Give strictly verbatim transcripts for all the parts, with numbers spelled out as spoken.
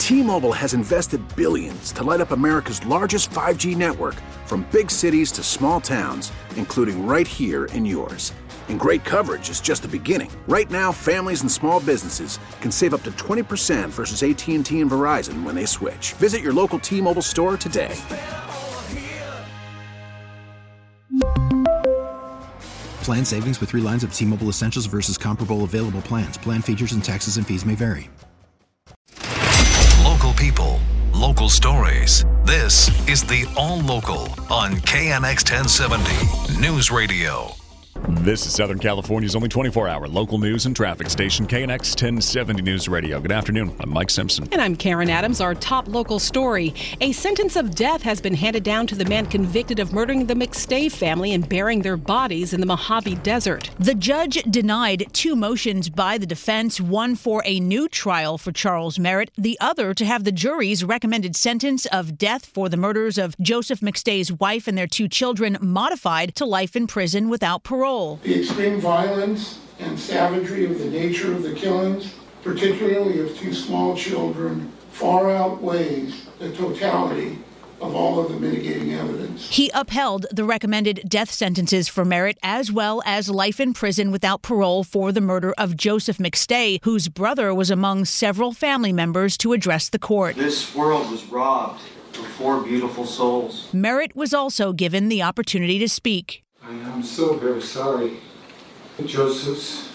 T-Mobile has invested billions to light up America's largest five G network, from big cities to small towns, including right here in yours. And great coverage is just the beginning. Right now, families and small businesses can save up to twenty percent versus A T and T and Verizon when they switch. Visit your local T-Mobile store today. Plan savings with three lines of T-Mobile Essentials versus comparable available plans. Plan features and taxes and fees may vary. Local people, local stories. This is the All Local on K N X ten seventy News Radio. This is Southern California's only twenty-four hour local news and traffic station, K N X ten seventy News Radio. Good afternoon. I'm Mike Simpson. And I'm Karen Adams. Our top local story. A sentence of death has been handed down to the man convicted of murdering the McStave family and burying their bodies in the Mojave Desert. The judge denied two motions by the defense, one for a new trial for Charles Merritt, the other to have the jury's recommended sentence of death for the murders of Joseph McStave's wife and their two children modified to life in prison without parole. The extreme violence and savagery of the nature of the killings, particularly of two small children, far outweighs the totality of all of the mitigating evidence. He upheld the recommended death sentences for Merritt, as well as life in prison without parole for the murder of Joseph McStave, whose brother was among several family members to address the court. This world was robbed of four beautiful souls. Merritt was also given the opportunity to speak. I am so very sorry. Joseph's,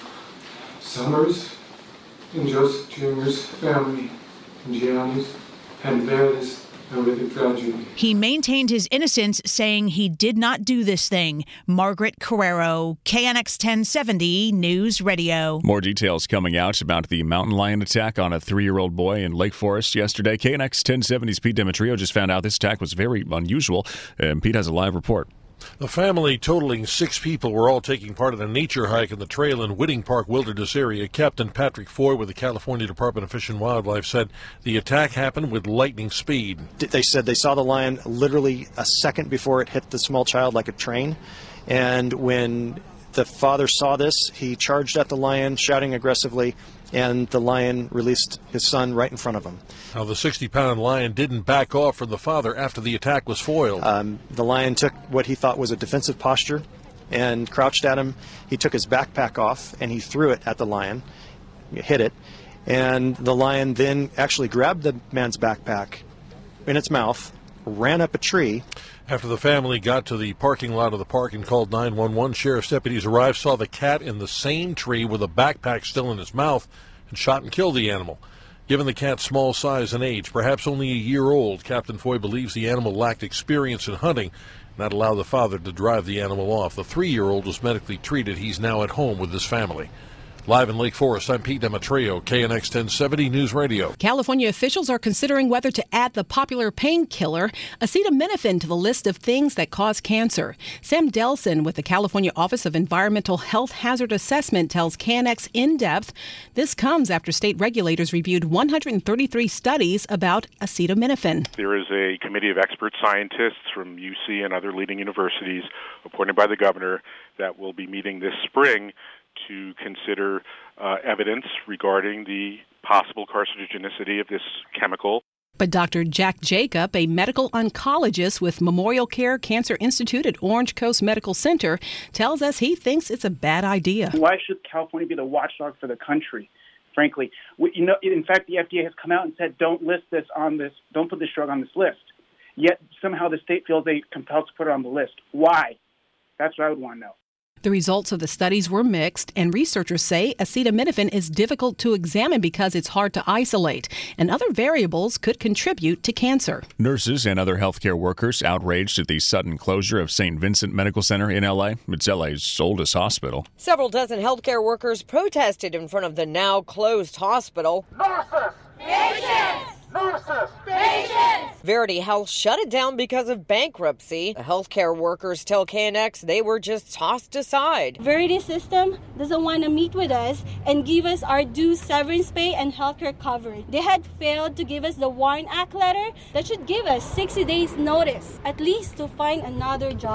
Summers, and Joseph Junior's family, and Gianni's, had bear this horrific tragedy. He maintained his innocence, saying he did not do this thing. Margaret Carrero, K N X ten seventy News Radio. More details coming out about the mountain lion attack on a three-year-old boy in Lake Forest yesterday. K N X ten seventy's Pete Demetrio just found out this attack was very unusual, and Pete has a live report. A family totaling six people were all taking part in a nature hike in the trail in Whitting Park Wilderness area. Captain Patrick Foy with the California Department of Fish and Wildlife said the attack happened with lightning speed. They said they saw the lion literally a second before it hit the small child like a train. And when the father saw this, he charged at the lion, shouting aggressively, and the lion released his son right in front of him. Now, the sixty-pound lion didn't back off from the father after the attack was foiled. Um, the lion took what he thought was a defensive posture and crouched at him. He took his backpack off and he threw it at the lion, hit it, and the lion then actually grabbed the man's backpack in its mouth, ran up a tree. After the family got to the parking lot of the park and called nine one one, sheriff's deputies arrived, saw the cat in the same tree with a backpack still in its mouth, and shot and killed the animal. Given the cat's small size and age, perhaps only a year old, Captain Foy believes the animal lacked experience in hunting, and that allowed the father to drive the animal off. The three-year-old was medically treated. He's now at home with his family. Live in Lake Forest, I'm Pete Demetrio, K N X ten seventy News Radio. California officials are considering whether to add the popular painkiller acetaminophen to the list of things that cause cancer. Sam Delson with the California Office of Environmental Health Hazard Assessment tells K N X In Depth this comes after state regulators reviewed one hundred thirty-three studies about acetaminophen. There is a committee of expert scientists from U C and other leading universities appointed by the governor that will be meeting this spring to consider uh, evidence regarding the possible carcinogenicity of this chemical. But Doctor Jack Jacob, a medical oncologist with Memorial Care Cancer Institute at Orange Coast Medical Center, tells us he thinks it's a bad idea. Why should California be the watchdog for the country? Frankly, we, you know, in fact, the F D A has come out and said, don't list this on this, don't put this drug on this list. Yet somehow the state feels they compelled to put it on the list. Why? That's what I would want to know. The results of the studies were mixed, and researchers say acetaminophen is difficult to examine because it's hard to isolate, and other variables could contribute to cancer. Nurses and other healthcare workers outraged at the sudden closure of Saint Vincent Medical Center in L A. It's L A's oldest hospital. Several dozen healthcare workers protested in front of the now closed hospital. Nurses! Patients! Nurses! Patients! Verity Health shut it down because of bankruptcy. The healthcare workers tell K N X they were just tossed aside. Verity system doesn't want to meet with us and give us our due severance pay and healthcare coverage. They had failed to give us the WARN Act letter that should give us sixty days notice, at least to find another job.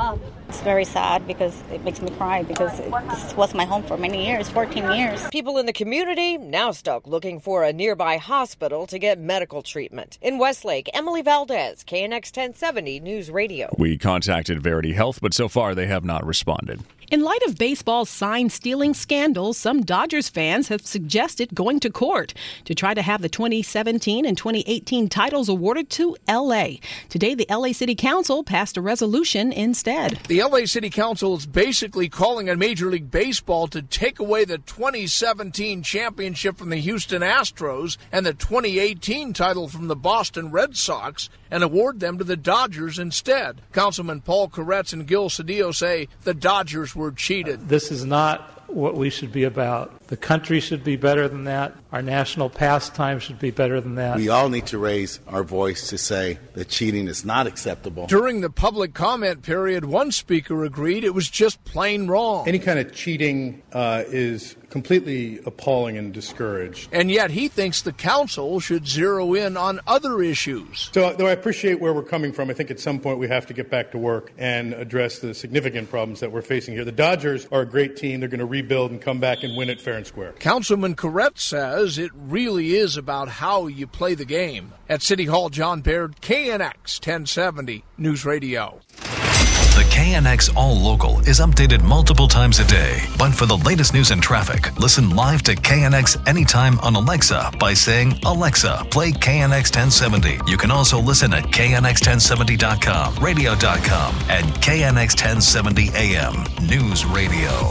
It's very sad because it makes me cry because it, this was my home for many years, fourteen years. People in the community now stuck looking for a nearby hospital to get medical treatment. In Westlake, Emily Valdez, K N X ten seventy News Radio. We contacted Verity Health, but so far they have not responded. In light of baseball's sign-stealing scandals, some Dodgers fans have suggested going to court to try to have the twenty seventeen and twenty eighteen titles awarded to L A. Today, the L A City Council passed a resolution instead. The L A City Council is basically calling on Major League Baseball to take away the twenty seventeen championship from the Houston Astros and the twenty eighteen title from the Boston Red Sox and award them to the Dodgers instead. Councilman Paul Koretz and Gil Cedillo say the Dodgers were cheated. This is not what we should be about. The country should be better than that. Our national pastime should be better than that. We all need to raise our voice to say that cheating is not acceptable. During the public comment period, one speaker agreed it was just plain wrong. Any kind of cheating uh, is completely appalling and discouraged. And yet he thinks the council should zero in on other issues. So, though I appreciate where we're coming from, I think at some point we have to get back to work and address the significant problems that we're facing here. The Dodgers are a great team. They're going to rebuild and come back and win it fair and square. Councilman Koretz says it really is about how you play the game. At City Hall, John Baird, K N X ten seventy News Radio. The K N X All Local is updated multiple times a day. But for the latest news and traffic, listen live to K N X anytime on Alexa by saying, Alexa, play K N X ten seventy. You can also listen at K N X ten seventy dot com, radio dot com, and K N X ten seventy A M News Radio.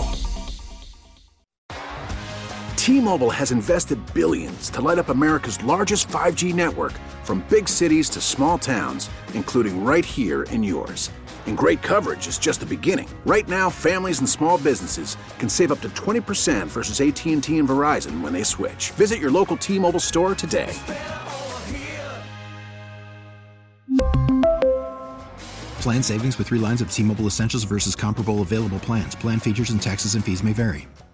T-Mobile has invested billions to light up America's largest five G network, from big cities to small towns, including right here in yours. And great coverage is just the beginning. Right now, families and small businesses can save up to twenty percent versus A T and T and Verizon when they switch. Visit your local T-Mobile store today. Plan savings with three lines of T-Mobile Essentials versus comparable available plans. Plan features and taxes and fees may vary.